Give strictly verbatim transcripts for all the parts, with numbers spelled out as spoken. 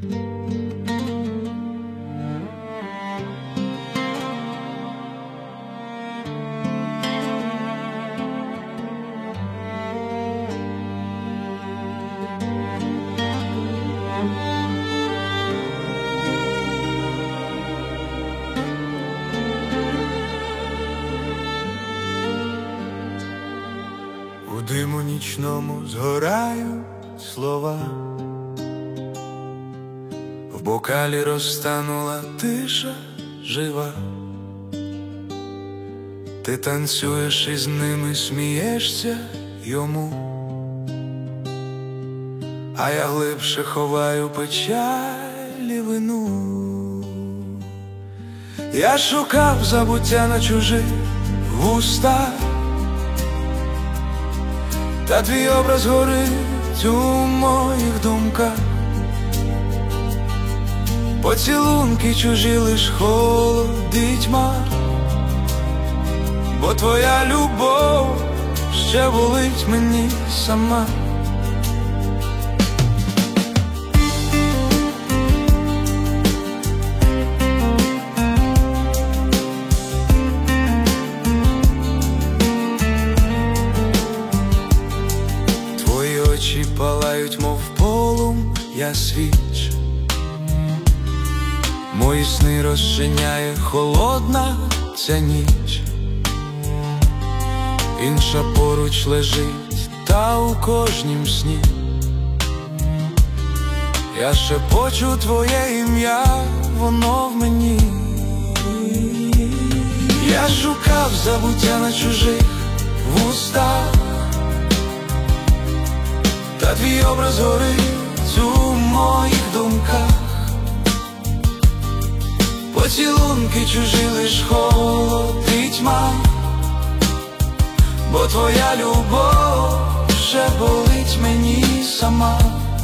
У диму нічному згорають слова, в бокалі розтанула тиша жива. Ти танцюєш із ними, смієшся йому, а я глибше ховаю печаль і вину. Я шукав забуття на чужих вустах, та твій образ горить у моїх думках. Поцілунки чужі лиш холод і тьма, бо твоя любов ще болить мені сама. Очі палають, мов полум'я свіч, мої сни розчиняє холодна ця ніч. Інша поруч лежить, та у кожнім сні я шепочу твоє ім'я, воно в мені. Я шукав забуття на чужих вустах, та твій образ горить у моїх думках. Поцілунки чужі лиш холод і тьма, бо твоя любов ще болить мені сама.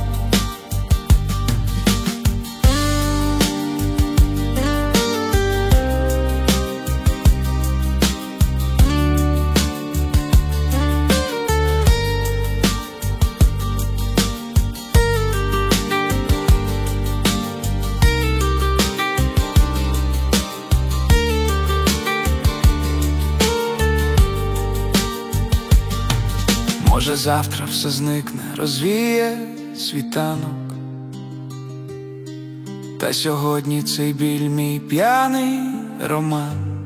Може завтра все зникне, розвіє світанок, та сьогодні цей біль мій п'яний роман.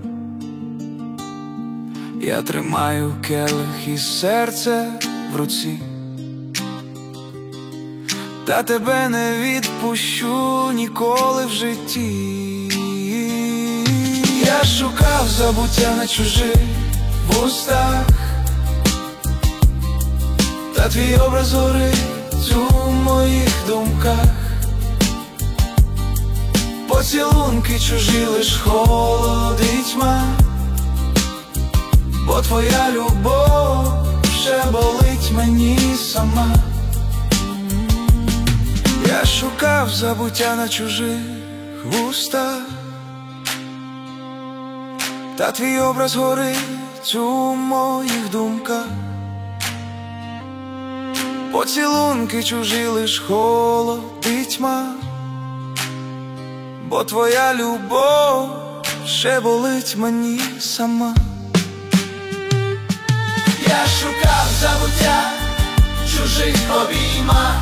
Я тримаю келих і серце в руці, та тебе не відпущу ніколи в житті. Я шукав забуття на чужих вустах, та твій образ горить у моїх думках. Поцілунки чужі лиш холод і тьма, бо твоя любов ще болить мені сама. Я шукав забуття на чужих вустах, та твій образ горить у моїх думках. Поцілунки чужі лиш холод і тьма, бо твоя любов ще болить мені сама. Я шукав забуття в чужих обіймах,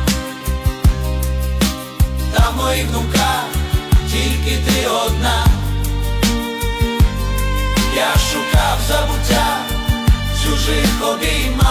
та в моїх думках тільки ти одна. Я шукав забуття в чужих обіймах,